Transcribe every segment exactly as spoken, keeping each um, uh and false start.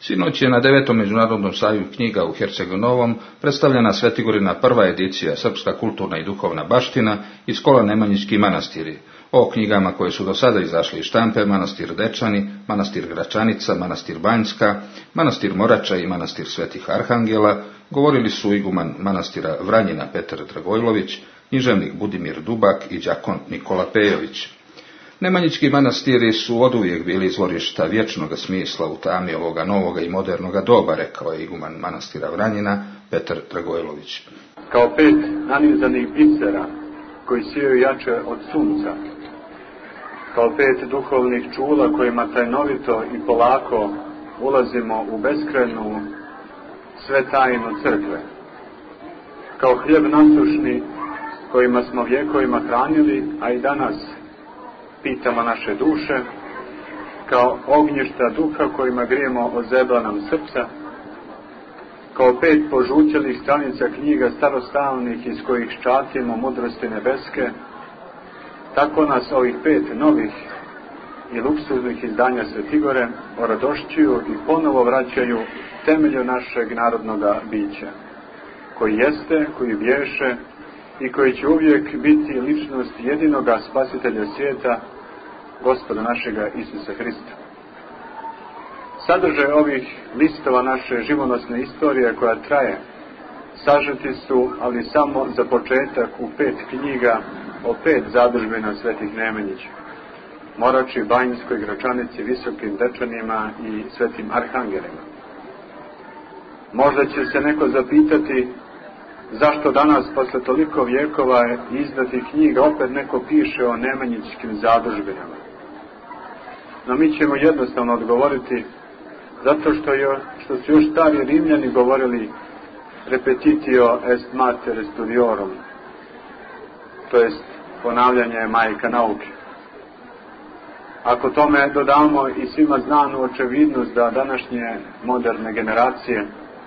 Sinoć je na devetom međunarodnom sajmu knjiga u Herceg-Novom predstavljena Svetigorina prva edicija Srpska kulturna i duhovna baština iz kola Nemanjički manastiri. O knjigama koje su do sada izašli iz štampe manastir Dečani, manastir Gračanica, manastir Banjska, manastir Morača i manastir Svetih Arhangela govorili su iguman manastira Vranjina Petar Dragojlović, književnik Budimir Dubak i đakon Nikola Pejović. Nemanjički manastiri su oduvijek bili izvorišta vječnog smisla u tami ovoga novoga i modernoga doba, rekao je iguman manastira Vranjina Petar Dragojlović. Kao pet nanizanih bisera koji sijaju jače od sunca, kao pet duhovnih čula kojima tajnovito i polako ulazimo u beskrajnu sve tajnu crkve, kao hljeb nasušni kojima smo vjekovima hranili, a i danas pitamo naše duše, kao ognjišta duha kojima grijemo od zebla nam srca, kao pet požućelih stranica knjiga starostalnih iz kojih ščatimo mudrosti nebeske, tako nas ovih pet novih i luksuznih izdanja Svetigore oradošćuju i ponovo vraćaju temelju našeg narodnoga bića, koji jeste, koji bješe i koji će uvijek biti ličnost jedinoga spasitelja svijeta, Gospoda našega Isusa Hrista. Sadržaj ovih listova naše živonosne istorije koja traje, sažeti su, ali samo za početak, u pet knjiga o pet zadužbina Svetih Nemanjića, Morači, Banjskoj, Gračanici, Visokim Dečanima i Svetim Arhangelima. Možda će se neko zapitati zašto danas, posle toliko vjekova izdatih knjiga, opet neko piše o nemanjičkim zadužbinama. No mi ćemo jednostavno odgovoriti, zato što, je, što su još stari Rimljani govorili repetitio est mater studiorum, to jest ponavljanje je majka nauke. Ako tome dodamo i svima znanu očevidnost da današnje moderne generacije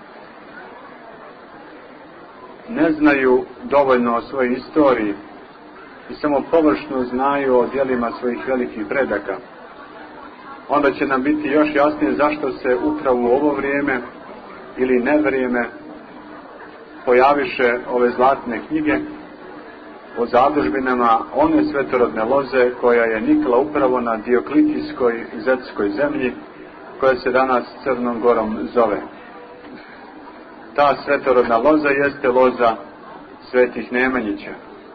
ne znaju dovoljno o svojoj istoriji i samo površno znaju o djelima svojih velikih predaka, onda će nam biti još jasnije zašto se upravo u ovo vrijeme ili nevrijeme pojaviše ove zlatne knjige o zadužbinama one svetorodne loze koja je nikla upravo na Dioklitijskoj zetskoj zemlji, koja se danas Crnom Gorom zove. Ta svetorodna loza jeste loza Svetih Nemanjića.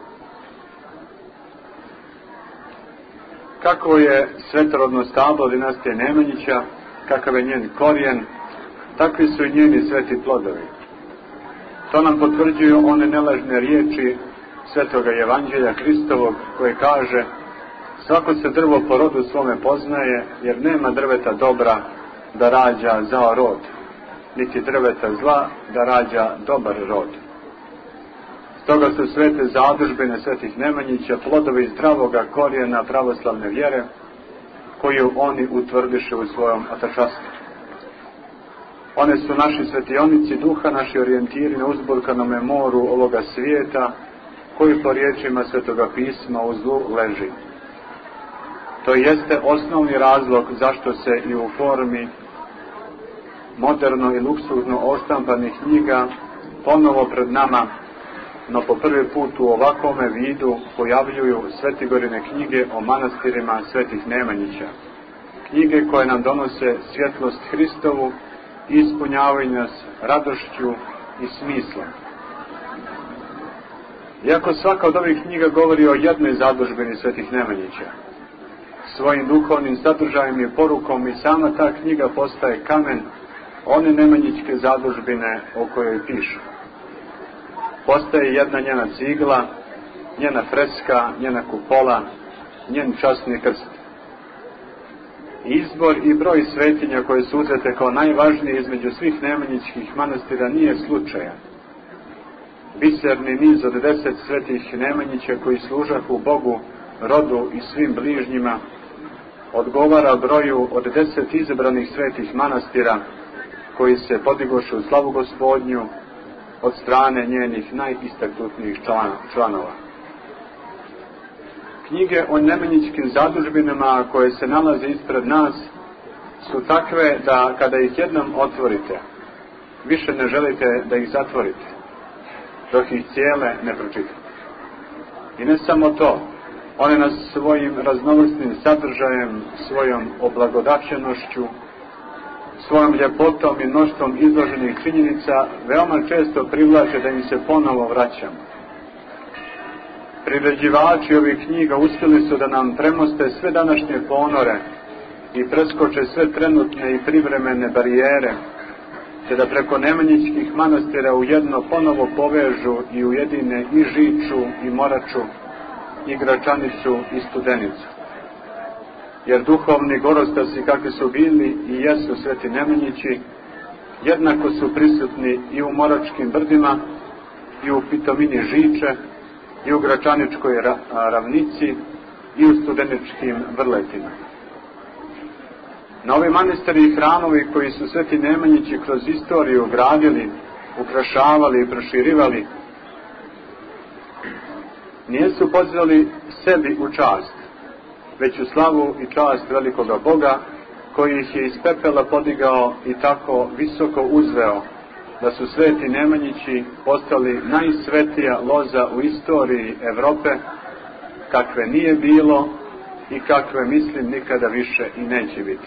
Kako je svetorodno stablo dinastije Nemanjića, kakav je njen korijen, takvi su i njeni sveti plodovi. To nam potvrđuju one nelažne riječi Svetoga Evanđelja Hristovog, koje kaže: svako se drvo po rodu svome poznaje, jer nema drveta dobra da rađa zao rod, niti drveta zla da rađa dobar rod. Stoga su svete zadužbine Svetih Nemanjića plodovi zdravoga korijena pravoslavne vjere, koju oni utvrdiše u svojom atačastvu. One su naši svetionici duha, naši orijentiri na uzburkanome moru ovoga svijeta, koji po riječima Svetoga pisma u zlu leži. To jeste osnovni razlog zašto se i u formi moderno i luksuzno oštampanih knjiga ponovo pred nama, no po prvi put u ovakvome vidu, pojavljuju Svetigorine knjige o manastirima Svetih Nemanjića. Knjige koje nam donose svjetlost Hristovu i ispunjavaju nas radošću i smislom. Iako svaka od ovih knjiga govori o jednoj zadužbini Svetih Nemanjića, svojim duhovnim sadržajem i porukom i sama ta knjiga postaje kamen one nemanjičke zadužbine o kojoj pišu. Postaje jedna njena cigla, njena freska, njena kupola, njen časni krst. Izbor i broj svetinja koje su uzete kao najvažnije između svih nemanjičkih manastira nije slučajan. Biserni niz od deset svetih Nemanjića koji služahu Bogu, rodu i svim bližnjima odgovara broju od deset izabranih svetih manastira koji se podigoše u slavu Gospodnju od strane njenih najistaknutnijih članova. Knjige o nemanjičkim zadužbinama koje se nalaze ispred nas su takve da kada ih jednom otvorite, više ne želite da ih zatvorite, dok ih cijele ne pročitate. I ne samo to, one nas svojim raznovrsnim sadržajem, svojom oblagodaćenošću, svojom ljepotom i mnoštvom izloženih činjenica veoma često privlače da im se ponovo vraćamo. Priređivači ovih knjiga uspjeli su da nam premoste sve današnje ponore i preskoče sve trenutne i privremene barijere, te da preko nemanjičkih manastira ujedno ponovo povežu i ujedine i Žiču i Moraču i Gračanicu i Studenicu. Jer duhovni gorostasi kakvi su bili i jesu Sveti Nemanjići, jednako su prisutni i u Moračkim brdima, i u pitomini Žiče, i u Gračaničkoj ravnici, i u Studeničkim vrletima. Na ovi manastiri i hramovi koji su Sveti Nemanjići kroz istoriju gradili, ukrašavali i proširivali, nijesu pozvali sebi u čast, već u slavu i čast velikoga Boga, koji ih je iz pepela podigao i tako visoko uzveo, da su Sveti Nemanjići postali najsvetija loza u istoriji Evrope, kakve nije bilo i kakve, mislim, nikada više i neće biti.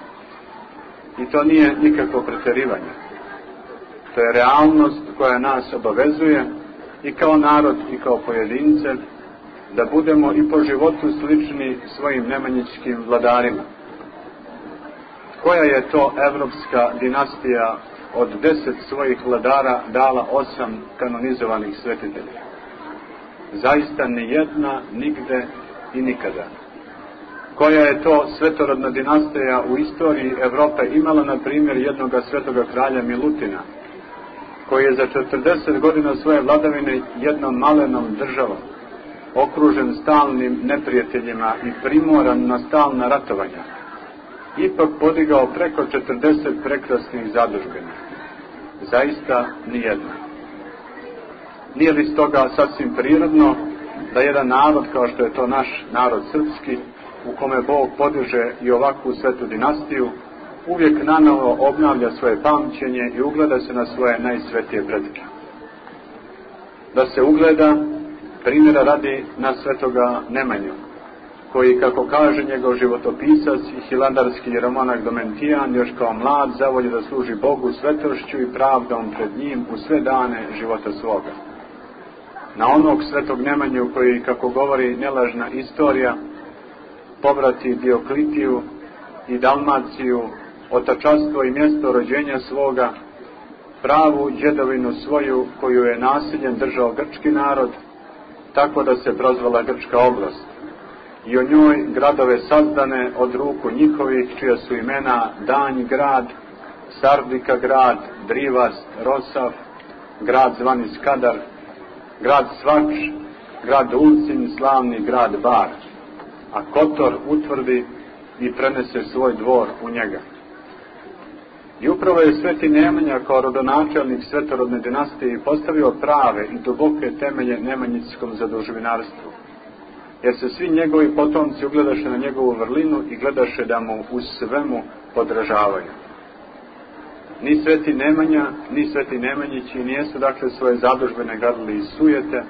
I to nije nikakvo pretjerivanje. To je realnost koja nas obavezuje i kao narod i kao pojedince da budemo i po životu slični svojim nemanjičkim vladarima. Koja je to evropska dinastija od deset svojih vladara dala osam kanonizovanih svetitelja? Zaista ni jedna, nigde i nikada. Koja je to svetorodna dinastija u istoriji Evrope imala, na primjer, jednoga svetoga kralja Milutina, koji je za četrdeset godina svoje vladavine jednom malenom državom, okružen stalnim neprijateljima i primoran na stalna ratovanja, ipak podigao preko četrdeset prekrasnih zadužbina? Zaista nijedna. Nije li stoga sasvim prirodno da jedan narod, kao što je to naš narod srpski, u kome Bog podiže i ovakvu svetu dinastiju, uvijek nanovo obnavlja svoje pamćenje i ugleda se na svoje najsvetije pretke? Da se ugleda, primjera radi, na svetoga Nemanju, koji, kako kaže njegov životopisac i hilandarski jeromonak Domentijan, još kao mlad zavolje da služi Bogu svetošću i pravdom pred njim u sve dane života svoga. Na onog svetog Nemanju koji, kako govori nelažna istorija, povrati Dioklitiju i Dalmaciju, otačanstvo i mjesto rođenja svoga, pravu djedovinu svoju koju je nasiljem držao grčki narod, tako da se prozvala Grčka oblast, i o njoj gradove sazdane od ruku njihovih, čija su imena Danj grad, Sardika grad, Drivas, Rosav, grad zvani Skadar, grad Svač, grad Ulcin, slavni grad Bar, a Kotor utvrdi i prenese svoj dvor u njega. I upravo je Sveti Nemanja kao rodonačelnik svetorodne dinastije postavio prave i duboke temelje nemanjickom zadužbinarstvu, jer se svi njegovi potomci ugledaše na njegovu vrlinu i gledaše da mu u svemu podražavaju. Ni Sveti Nemanja, ni Sveti Nemanjići nijesu dakle svoje zadužbine gradili iz sujete,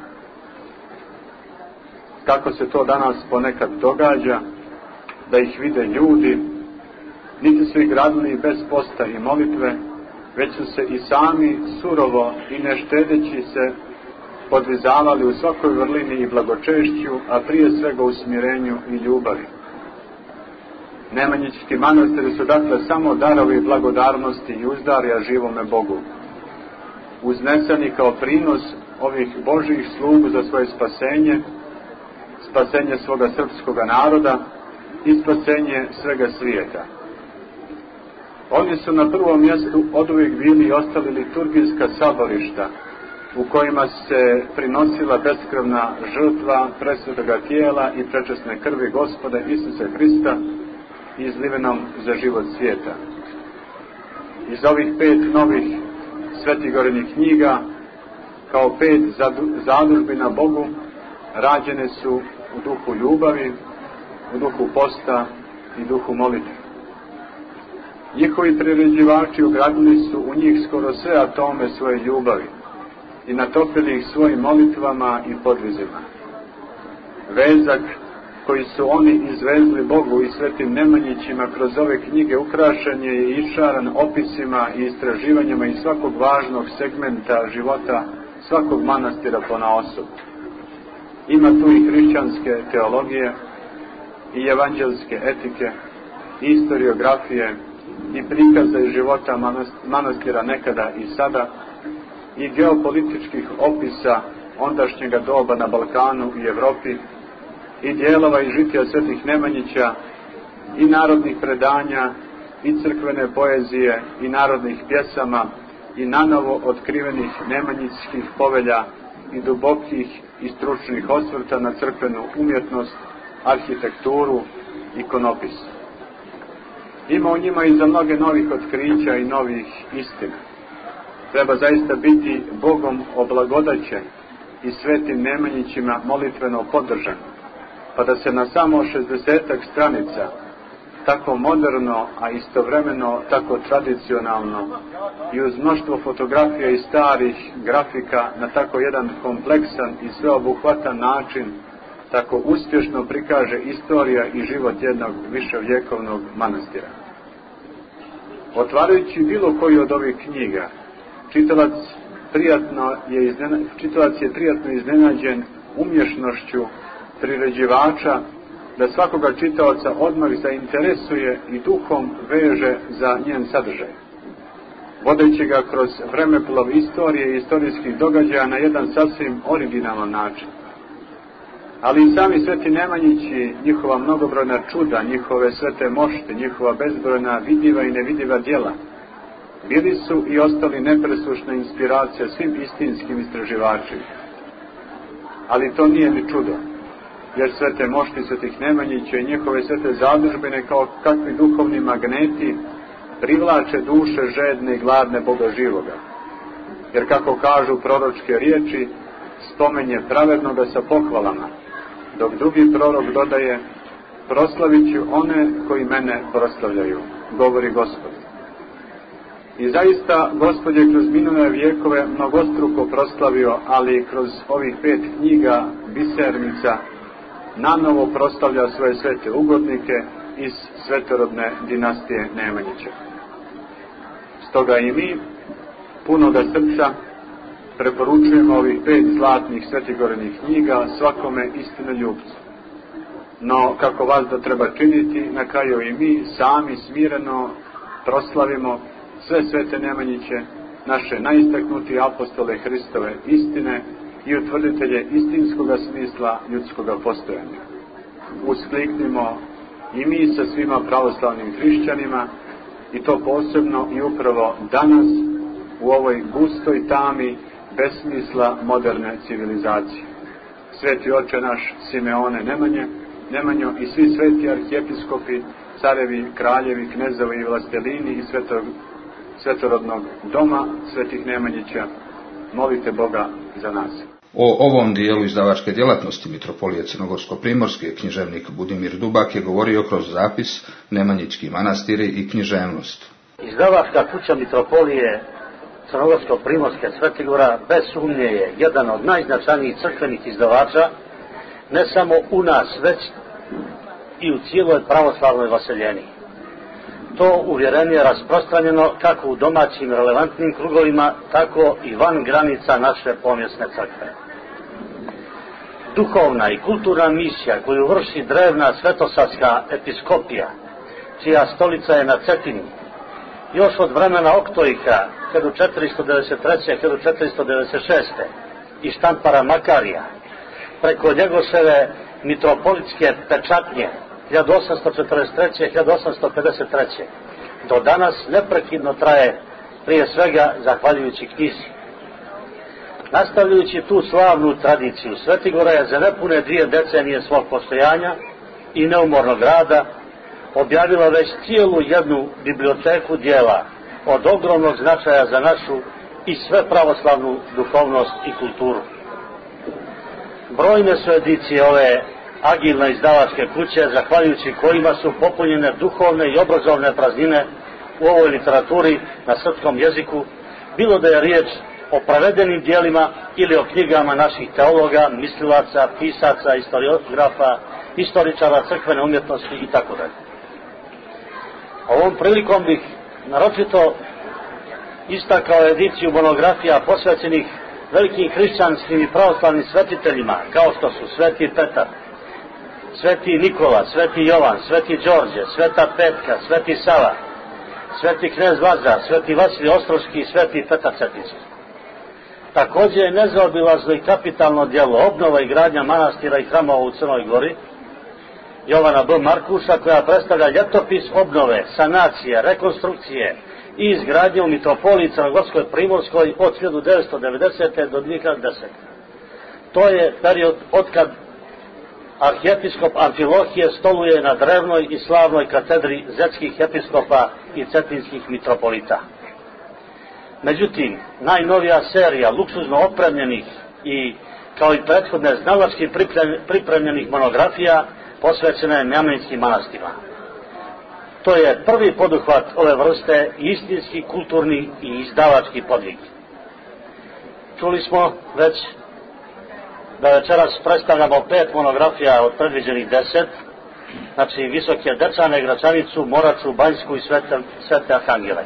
kako se to danas ponekad događa, da ih vide ljudi, niti su ih gradili bez posta i molitve, već su se i sami surovo i ne štedeći se podvizavali u svakoj vrlini i blagočešću, a prije svega u smirenju i ljubavi. Nemanjički manastiri su dakle samo darovi blagodarnosti i uzdarja živome Bogu, uzneseni kao prinos ovih Božjih slugu za svoje spasenje, spasenje svoga srpskoga naroda i spasenje svega svijeta. Oni su na prvom mjestu oduvijek bili i ostali liturgijska saborišta, u kojima se prinosila beskrvna žrtva presvetoga tijela i prečasne krvi Gospoda Isusa Hrista, izlivenom za život svijeta. Iz ovih pet novih svetigorenih knjiga, kao pet zadužbina Bogu, rađene su u duhu ljubavi, u duhu posta i duhu molitve. Njihovi priređivači ugradili su u njih skoro sve atome svoje ljubavi i natopili ih svojim molitvama i podvizima. Vezak koji su oni izvezli Bogu i svetim Nemanjićima kroz ove knjige ukrašen je i išaran opisima i istraživanjima iz svakog važnog segmenta života svakog manastira ponaosob. Ima tu i hrišćanske teologije, i evanđelske etike, i istoriografije, i prikaza iz života manastira nekada i sada, i geopolitičkih opisa ondašnjega doba na Balkanu i Evropi, i dijelova i žitija svetih Nemanjića, i narodnih predanja, i crkvene poezije, i narodnih pjesama, i nanovo otkrivenih nemanjićskih povelja, i dubokih i stručnih osvrta na crkvenu umjetnost, arhitekturu, ikonopis. Ima u njima i za mnoge novih otkrića i novih istina. Treba zaista biti Bogom oblagodaćen i svetim Nemanjićima molitveno podržan, pa da se na samo šezdesetak stranica tako moderno, a istovremeno tako tradicionalno i uz mnoštvo fotografija i starih grafika na tako jedan kompleksan i sveobuhvatan način tako uspješno prikaže istorija i život jednog viševjekovnog manastira. Otvarajući bilo koji od ovih knjiga, čitalac, prijatno je iznena, čitalac je prijatno iznenađen umješnošću priređivača, da svakoga čitaoca odmah zainteresuje i duhom veže za njen sadržaj, vodeći ga kroz vremeplov istorije i istorijskih događaja na jedan sasvim originalan način. Ali i sami sveti Nemanjići, njihova mnogobrojna čuda, njihove svete mošte, njihova bezbrojna vidljiva i nevidljiva djela, bili su i ostali nepresušna inspiracija svim istinskim istraživačima. Ali to nije ni čudo, jer svete mošti svetih Nemanjića i njihove svete zadužbine kao kakvi duhovni magneti privlače duše žedne i gladne Boga živoga. Jer kako kažu proročke riječi, spomenje pravednoga sa pohvalama, dok drugi prorok dodaje, proslavit ću one koji mene proslavljaju, govori Gospod. I zaista Gospod je kroz minule vijekove mnogostruko proslavio, ali i kroz ovih pet knjiga bisernica nanovo proslavlja svoje svete ugodnike iz svetorodne dinastije Nemanjića. Stoga i mi, punoga srca, preporučujemo ovih pet zlatnih svetigorenih knjiga svakome istinoljupcu. No, kako vas da treba činiti, na kraju i mi sami smireno proslavimo sve svete Nemanjiće, naše najistaknutije apostole Hristove istine i utvrditelje istinskoga smisla ljudskoga postojanja. Uskliknimo i mi sa svima pravoslavnim hrišćanima, i to posebno i upravo danas u ovoj gustoj tami besmisla moderne civilizacije. Sveti oče naš Simeone Nemanje, Nemanjo i svi sveti arhijepiskopi, carevi, kraljevi, knezovi i vlastelini i svetog, svetorodnog doma svetih Nemanjića, molite Boga za nas. O ovom dijelu izdavačke djelatnosti Mitropolije Crnogorsko-primorske književnik Budimir Dubak je govorio kroz zapis Nemanjićki manastiri i književnost. Izdavačka kuća Mitropolije Crnogorsko-primorske Svetigora bez sumnje je jedan od najznačajnijih crkvenih izdavača, ne samo u nas, već i u cijeloj pravoslavnoj vaseljeni. To uvjerenje je rasprostranjeno kako u domaćim relevantnim krugovima, tako i van granica naše povijesne crkve. Duhovna i kulturna misija koju vrši drevna svetosavska episkopija, čija stolica je na Cetini, još od vremena Oktojka hiljadu četiristo devedeset treće do hiljadu četiristo devedeset šeste i Štampara Makarija, preko Njegoševe mitropolitske pečatnje hiljadu osamsto četrdeset treće do hiljadu osamsto pedeset treće do danas neprekidno traje, prije svega zahvaljujući knjizi. Nastavljajući tu slavnu tradiciju, Svetigora je za nepune dvije decenije svog postojanja i neumornog rada objavila već cijelu jednu biblioteku dijela od ogromnog značaja za našu i sve pravoslavnu duhovnost i kulturu. Brojne su edicije ove agilne izdavačke kuće, zahvaljujući kojima su popunjene duhovne i obrazovne praznine u ovoj literaturi na srpskom jeziku, bilo da je riječ o prevedenim dijelima ili o knjigama naših teologa, mislilaca, pisaca, historiografa, historičara crkvene umjetnosti itd. Ovom prilikom bih naročito istakao ediciju monografija posvećenih velikim hrišćanskim i pravoslavnim svetiteljima, kao što su Sveti Petar, Sveti Nikola, Sveti Jovan, Sveti Đorđe, Sveta Petka, Sveti Sava, Sveti knez Lazar, Sveti Vasilij Ostroški i Sveti Petar Cetinski. Također je nezaobilazno i kapitalno djelo obnova i gradnja manastira i hramova u Crnoj Gori Jovana B. Markuša, koja predstavlja ljetopis obnove, sanacije, rekonstrukcije i izgradnje u mitropoliji Crnogorskoj Primorskoj od hiljadu devetsto devedesete. do dvije hiljade desete. To je period otkad arhijepiskop Amfilohije stoluje na drevnoj i slavnoj katedri zetskih episkopa i cetinskih mitropolita. Međutim, najnovija serija luksuzno opremljenih i kao i prethodne znalački pripremljenih monografija posvećena je Nemanjinskim manastirima. To je prvi poduhvat ove vrste, istinski, kulturni i izdavački podvig. Čuli smo već da večeras predstavljamo pet monografija od predviđenih deset, znači Visoke Dečane, Gračanicu, Moraču, Banjsku i Svete, Svete Arhangele.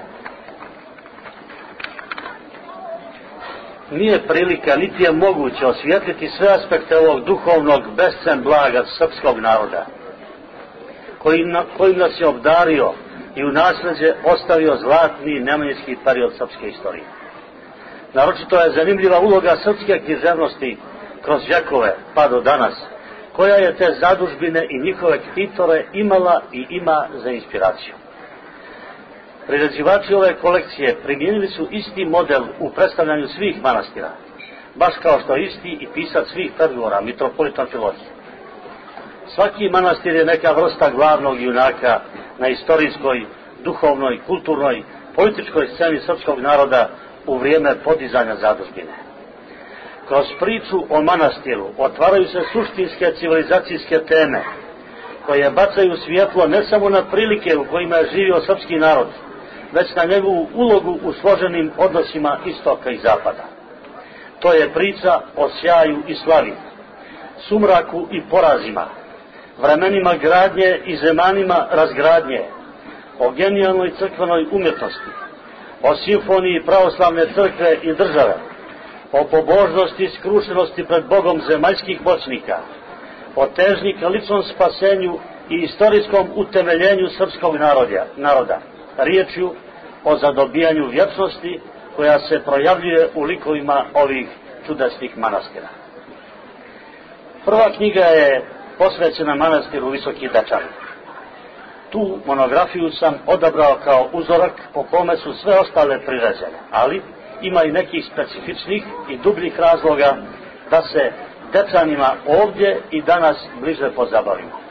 Nije prilika, niti je moguće osvijetliti sve aspekte ovog duhovnog bescen blaga srpskog naroda, kojim, kojim nas je obdario i u nasljeđe ostavio zlatni nemanjinski period srpske istorije. Naročito je zanimljiva uloga srpske književnosti kroz vjekove pa do danas, koja je te zadužbine i njihove ktitore imala i ima za inspiraciju. Priređivači ove kolekcije primijenili su isti model u predstavljanju svih manastira, baš kao što isti i pisac svih predgovora, mitropolit Amfilohije. Svaki manastir je neka vrsta glavnog junaka na istorijskoj, duhovnoj, kulturnoj, političkoj sceni srpskog naroda u vrijeme podizanja zadužbine. Kroz priču o manastiru otvaraju se suštinske civilizacijske teme, koje bacaju svjetlo ne samo na prilike u kojima je živio srpski narod, već na njegovu ulogu u složenim odnosima istoka i zapada. To je priča o sjaju i slavi, sumraku i porazima, vremenima gradnje i zemanima razgradnje, o genijalnoj crkvenoj umjetnosti, o simfoniji pravoslavne crkve i države, o pobožnosti i skrušenosti pred Bogom zemaljskih moćnika, o težnji ka ličnom spasenju i istorijskom utemeljenju srpskog naroda, riječju o zadobijanju vječnosti koja se projavljuje u likovima ovih čudesnih manastira. Prva knjiga je posvećena manastiru Visoki Dečani. Tu monografiju sam odabrao kao uzorak po kome su sve ostale priređene, ali ima i nekih specifičnih i dubljih razloga da se Dečanima ovdje i danas bliže pozabavimo.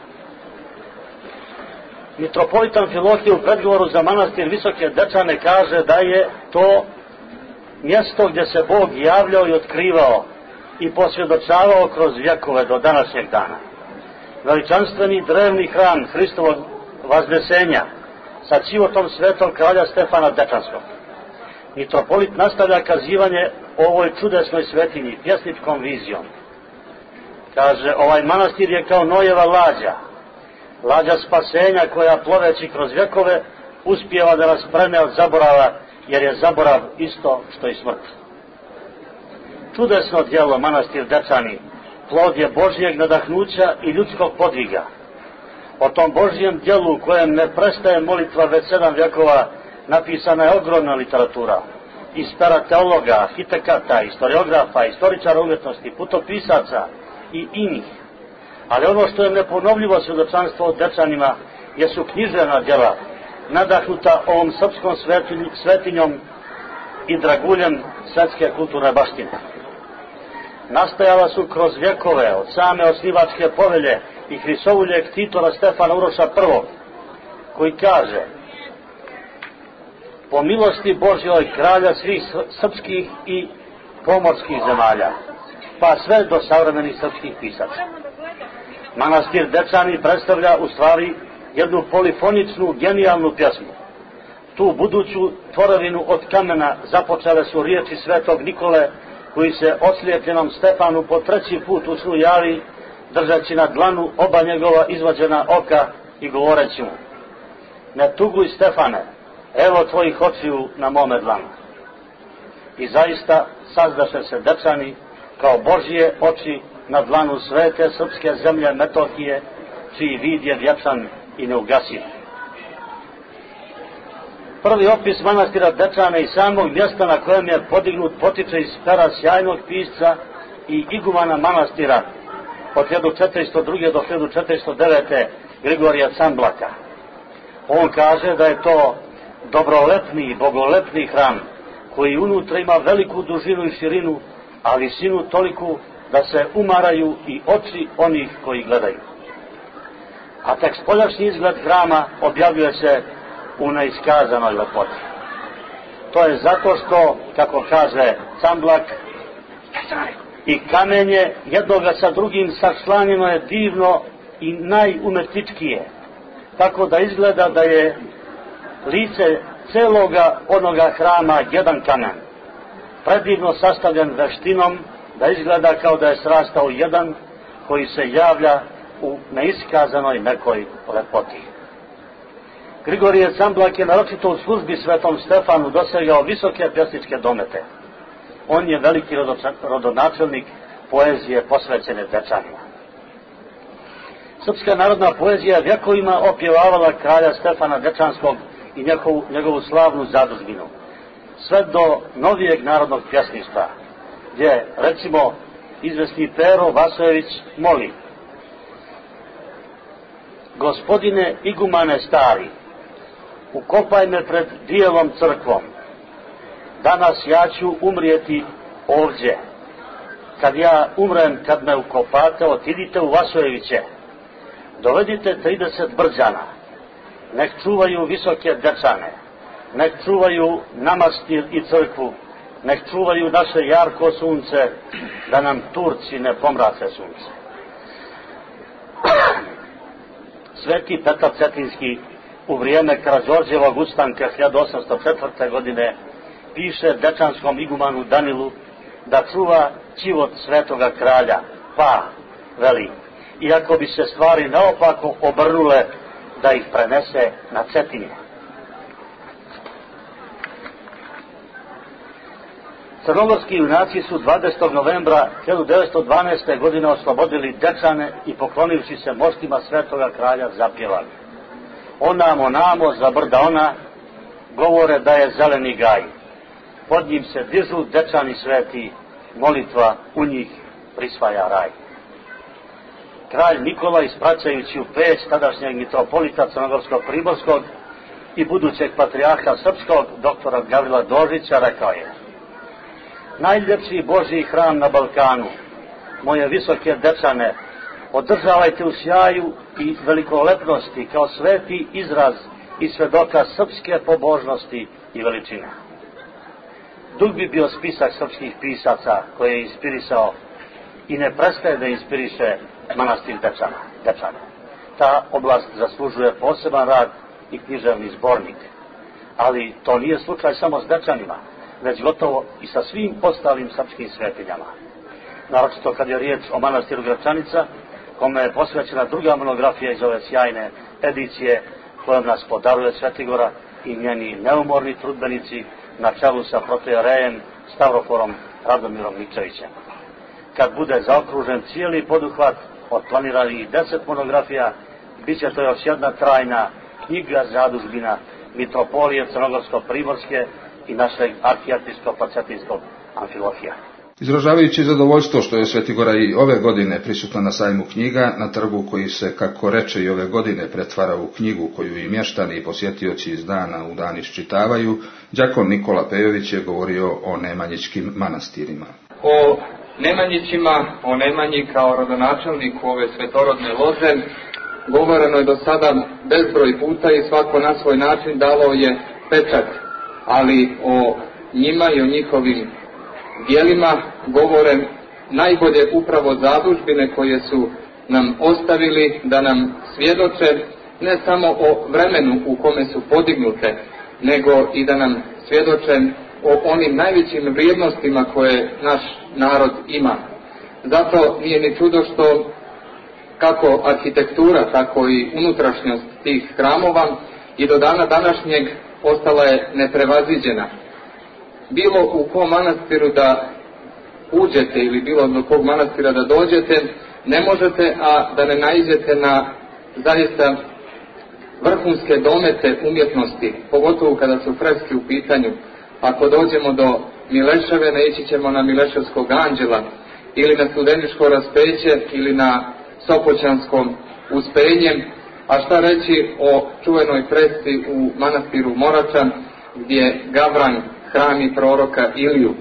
Mitropolit Amfilohije u predgovoru za manastir Visoke Dečane kaže da je to mjesto gdje se Bog javljao i otkrivao i posvjedočavao kroz vjekove do današnjeg dana. Veličanstveni drevni hram Hristovog Vaznesenja sa civotom svetog kralja Stefana Dečanskog. Mitropolit nastavlja kazivanje o ovoj čudesnoj svetinji pjesničkom vizijom. Kaže, ovaj manastir je kao Nojeva lađa, lađa spasenja koja ploveći kroz vjekove uspijeva da nas preme od zaborava, jer je zaborav isto što i smrt. Čudesno djelo manastir Dečani plod je Božjeg nadahnuća i ljudskog podviga. O tom Božjem djelu u kojem ne prestaje molitva već sedam vjekova napisana je ogromna literatura. Iz pera teologa, arhitekata, historiografa, istoričara umjetnosti, putopisaca i inih. Ali ono što je neponovljivo svjedočanstvo o Dečanima jesu književna djela, nadahnuta ovom srpskom svetinjom i draguljem svetske kulturne baštine. Nastajala su kroz vjekove od same osnivačke povelje i Hrisovuljeg ktitora Stefana Uroša prvog, koji kaže: po milosti Božjoj kralja svih srpskih i pomorskih zemalja, pa sve do savremenih srpskih pisaca. Manastir Dečani predstavlja u stvari jednu polifoničnu, genijalnu pjesmu. Tu buduću tvorevinu od kamena započele su riječi svetog Nikole, koji se oslijepljenom Stefanu po treći put u snu javi, držeći na dlanu oba njegova izvađena oka i govoreći mu: ne tuguj, Stefane, evo tvojih očiju na mome dlanu. I zaista sazdaše se dečani kao Božje oči na dlanu svete srpske zemlje Metohije, čiji vid je vječan i neugasiv. Prvi opis manastira Dečane i samog mjesta na kojem je podignut potiče iz pera sjajnog pisca i igumana manastira od hiljadu četiristo druge do hiljadu četiristo devete Grigorija Camblaka. On kaže da je to dobroletni i bogoletni hram koji unutra ima veliku dužinu i širinu, a visinu toliku da se umaraju i oči onih koji gledaju. A tek spoljašnji izgled hrama objavljuje se u neiskazanoj lepoti. To je zato što, kako kaže Camblak, i kamenje jednoga sa drugim sačlanjeno je divno i najumetničkije, tako da izgleda da je lice celoga onoga hrama jedan kamen, predivno sastavljen veštinom, da izgleda kao da je srastao jedan koji se javlja u neiskazanoj nekoj lepoti. Grigorije Camblak je naročito u službi svetom Stefanu dosegao visoke pjesničke domete. On je veliki rodonačelnik poezije posvećene Dečanima. Srpska narodna poezija vjekovima opjevavala kralja Stefana Dečanskog i njegovu, njegovu slavnu zadužbinu, sve do novijeg narodnog pjesništva, gdje, recimo, izvesni Pero Vasojević moli: gospodine igumane stari, ukopaj me pred dijelom crkvom, danas ja ću umrijeti ovdje. Kad ja umrem, kad me ukopate, otidite u Vasojeviće, dovedite trideset brđana, nek čuvaju visoke Dečane, nek čuvaju namastir i crkvu, nek čuvaju naše jarko sunce, da nam Turci ne pomrace sunce. Sveti Petar Cetinski u vrijeme Karađorđevog ustanka hiljadu osamsto četvrte. godine piše dečanskom igumanu Danilu da čuva čivot svetoga kralja, pa, veli, iako bi se stvari naopako obrnule, da ih prenese na Cetinje. Crnogorski junaci su dvadesetog novembra hiljadu devetsto dvanaeste. godine oslobodili Dečane i poklonivši se mostima svetoga kralja zapjevali: onamo namo za brda ona, govore da je zeleni gaj, pod njim se dižu Dečani sveti, molitva u njih prisvaja raj. Kralj Nikola, ispraćajući u peć tadašnjeg mitropolita Crnogorsko-Primorskog i budućeg patrijarha srpskog doktora Gavrila Dožića, rekao je: najljepši Božji hram na Balkanu, moje visoke Dečane, održavajte u sjaju i velikolepnosti kao sveti izraz i svedoka srpske pobožnosti i veličine. Dug bi bio spisak srpskih pisaca koje je inspirisao i ne prestaje da inspiriše manastir Dečana, Dečane. Ta oblast zaslužuje poseban rad i književni zbornik. Ali to nije slučaj samo s Dečanima, već gotovo i sa svim ostalim srpskim svetinjama. Naročito kad je riječ o manastiru Gračanica, kome je posvećena druga monografija iz ove sjajne edicije kojom nas podaruje Svetigora i njeni neumorni trudbenici na čelu sa protojerejem Stavroforom Radomirom Nikčevićem. Kad bude zaokružen cijeli poduhvat od planiranih deset monografija, bit će to još jedna trajna knjiga zadužbina mitropolije Crnogorsko-Primorske i našeg arhijepiskopa Cetinskog Amfilohija. Izražavajući zadovoljstvo što je Svetigora i ove godine prisutna na sajmu knjiga, na trgu koji se, kako reče, i ove godine pretvara u knjigu koju i mještani i posjetioci iz dana u dan iščitavaju, đakon Nikola Pejović je govorio o nemanjičkim manastirima. O Nemanjićima, o Nemanji kao rodonačelniku ove svetorodne loze, govoreno je do sada bezbroj puta i svako na svoj način dalo je pečat, ali o njima i o njihovim dijelima govore najbolje upravo zadužbine koje su nam ostavili da nam svjedoče ne samo o vremenu u kome su podignute, nego i da nam svjedoče o onim najvećim vrijednostima koje naš narod ima. Zato nije ni čudo što kako arhitektura, tako i unutrašnjost tih hramova i do dana današnjeg ostala je neprevaziđena. Bilo u kom manastiru da uđete ili bilo do kog manastira da dođete, ne možete, a da ne naiđete na zaista vrhunske domete umjetnosti, pogotovo kada su freski u pitanju. Ako dođemo do Mileševe, naići ćemo na Mileševskog anđela, ili na Studeničko raspeće, ili na Sopoćanskom uspenje, a šta reći o čuvenoj fresci u manastiru Moračan, gdje Gavran hrani proroka Iliju.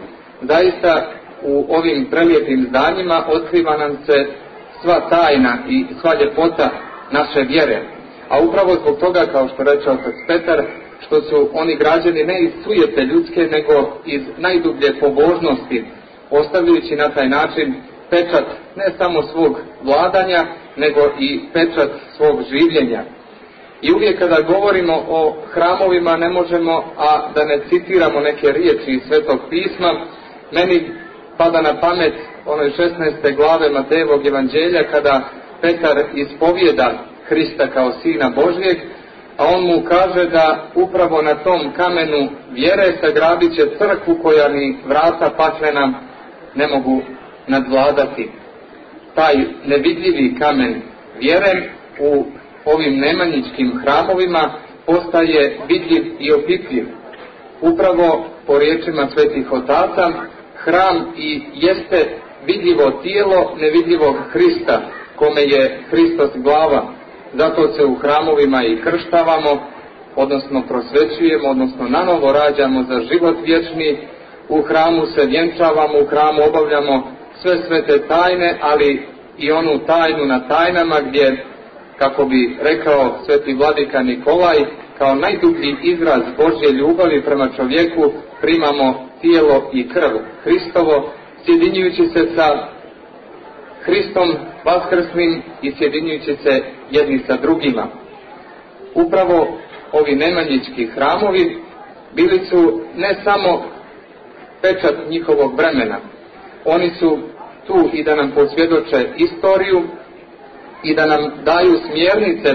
Zaista u ovim prelijepim zdanjima otkriva nam se sva tajna i sva ljepota naše vjere. A upravo zbog toga, kao što reče otac Petar, što su oni građeni ne iz sujete ljudske, nego iz najdublje pobožnosti, ostavljajući na taj način pečat ne samo svog vladanja, nego i pečat svog življenja. I uvijek kada govorimo o hramovima ne možemo, a da ne citiramo neke riječi iz Svetog pisma. Meni pada na pamet onoj šesnaeste glave Matejevog evanđelja, kada Petar ispovijeda Hrista kao Sina Božjeg, a on mu kaže da upravo na tom kamenu vjere sagradit će crkvu koja ni vrata paklena ne mogu nadvladati. Taj nevidljivi kamen vjere u ovim nemanjičkim hramovima postaje vidljiv i opipljiv. Upravo po riječima svetih otaca, hram i jeste vidljivo tijelo nevidljivog Hrista, kome je Hristos glava. Zato se u hramovima i krštavamo, odnosno prosvećujemo, odnosno nanovo rađamo za život vječni. U hramu se vjenčavamo, u hramu obavljamo sve svete tajne, ali i onu tajnu na tajnama gdje, kako bi rekao sveti vladika Nikolaj, kao najdublji izraz Božje ljubavi prema čovjeku primamo tijelo i krv Hristovo, sjedinjujući se sa Hristom vaskrsnim i sjedinjujući se jedni sa drugima. Upravo ovi nemanjički hramovi bili su ne samo pečat njihovog vremena, oni su tu i da nam posvjedoče istoriju i da nam daju smjernice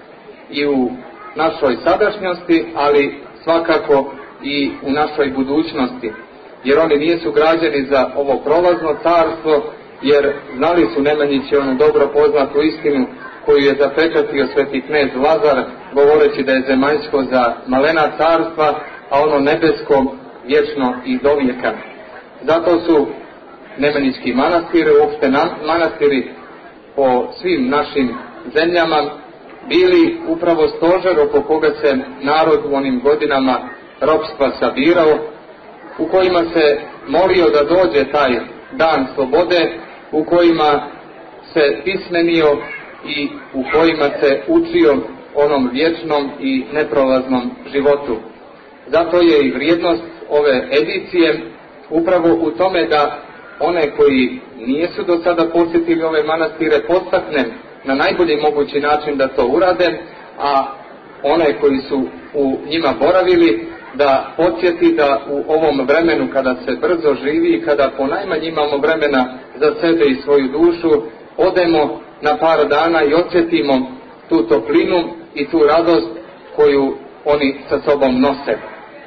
i u našoj sadašnjosti, ali svakako i u našoj budućnosti. Jer oni nisu građeni za ovo prolazno carstvo, jer znali su Nemanjići onu dobro poznatu istinu koju je zapečatio sveti knez Lazar, govoreći da je zemaljsko za malena carstva, a ono nebesko vječno i dovijeka. Zato su Nemanjički manastiri, uopšte manastiri po svim našim zemljama, bili upravo stožer oko koga se narod u onim godinama ropstva sabirao, u kojima se molio da dođe taj dan slobode, u kojima se pismenio i u kojima se učio onom vječnom i neprolaznom životu. Zato je i vrijednost ove edicije upravo u tome da one koji nisu do sada posjetili ove manastire podstakne na najbolji mogući način da to urade, a one koji su u njima boravili da podsjeti da u ovom vremenu kada se brzo živi i kada ponajmanje imamo vremena za sebe i svoju dušu, odemo na par dana i osjetimo tu toplinu i tu radost koju oni sa sobom nose.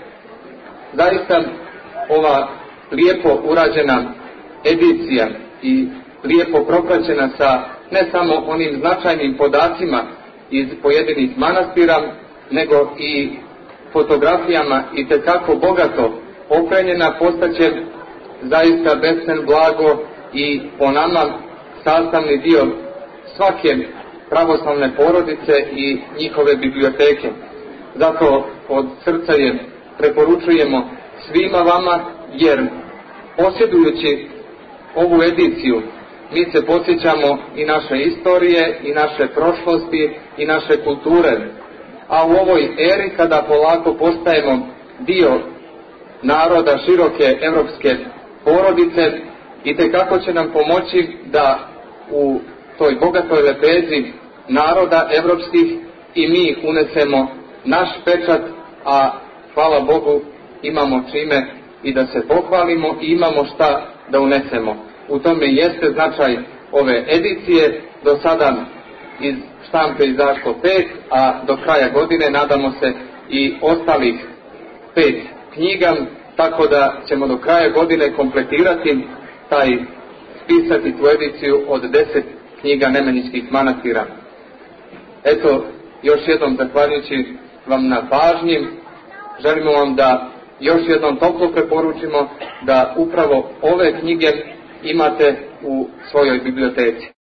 Zaista ova lijepo urađena edicija i lijepo propraćena sa ne samo onim značajnim podacima iz pojedinih manastira, nego i fotografijama i tekako bogato opremljena, postaće zaista bescen blago i po nama sastavni dio svake pravoslavne porodice i njihove biblioteke. Zato od srca je preporučujemo svima vama, jer posjedujući ovu ediciju mi se podsjećamo i naše istorije, i naše prošlosti, i naše kulture. A u ovoj eri kada polako postajemo dio naroda široke evropske porodice, itekako će nam pomoći da u toj bogatoj lepezi naroda evropskih i mi unesemo naš pečat, a hvala Bogu imamo čime i da se pohvalimo i imamo šta da unesemo. U tome jeste značaj ove edicije, do sada iz štampe izašlo pet, a do kraja godine nadamo se i ostalih pet knjiga, tako da ćemo do kraja godine kompletirati taj spisak i tu ediciju od deset knjiga nemanjičkih manastira. Eto, još jednom zahvaljujući vam na pažnji, želimo vam da još jednom toplo preporučimo da upravo ove knjige imate u svojoj biblioteci.